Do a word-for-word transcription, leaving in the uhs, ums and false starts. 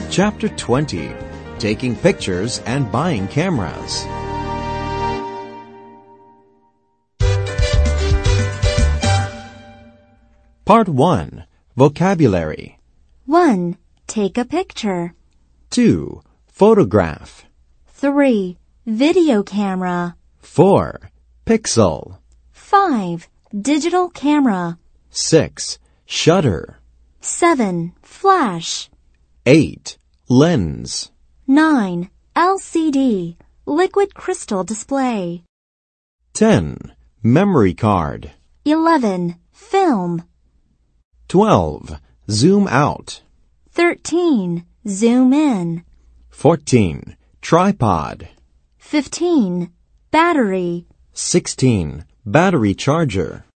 Chapter twenty. Taking Pictures and Buying Cameras. Part one. Vocabulary. one. Take a picture. two. Photograph. three. Video camera. four. Pixel. five. Digital camera. six. Shutter. seven. Flash. eight. Lens. nine. L C D. Liquid crystal display. ten. Memory card. eleven. Film. twelve. Zoom out. thirteen. Zoom in. fourteen. Tripod. fifteen. Battery. sixteen. Battery charger.